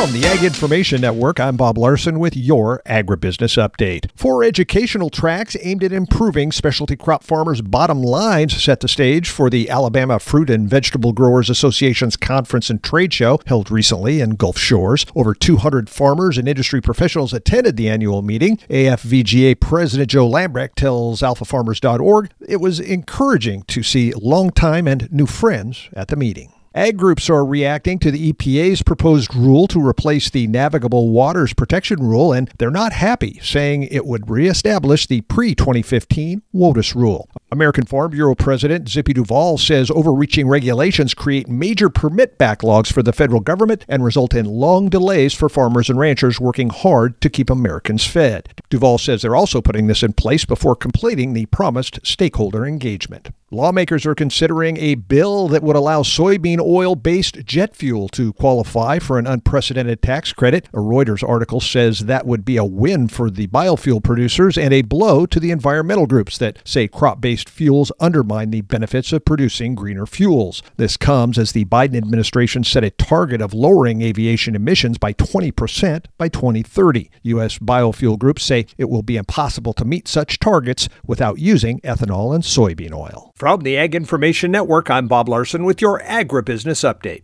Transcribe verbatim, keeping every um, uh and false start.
From the Ag Information Network, I'm Bob Larson with your Agribusiness Update. Four educational tracks aimed at improving specialty crop farmers' bottom lines set the stage for the Alabama Fruit and Vegetable Growers Association's conference and trade show held recently in Gulf Shores. Over two hundred farmers and industry professionals attended the annual meeting. A F V G A President Joe Lambrecht tells alpha farmers dot org it was encouraging to see longtime and new friends at the meeting. Ag groups are reacting to the E P A's proposed rule to replace the Navigable Waters Protection Rule, and they're not happy, saying it would reestablish the pre twenty fifteen WOTUS rule. American Farm Bureau President Zippy Duvall says overreaching regulations create major permit backlogs for the federal government and result in long delays for farmers and ranchers working hard to keep Americans fed. Duvall says they're also putting this in place before completing the promised stakeholder engagement. Lawmakers are considering a bill that would allow soybean oil-based jet fuel to qualify for an unprecedented tax credit. A Reuters article says that would be a win for the biofuel producers and a blow to the environmental groups that say crop-based fuels undermine the benefits of producing greener fuels. This comes as the Biden administration set a target of lowering aviation emissions by twenty percent by twenty thirty. U S biofuel groups say it will be impossible to meet such targets without using ethanol and soybean oil. From the Ag Information Network, I'm Bob Larson with your Agribusiness Update.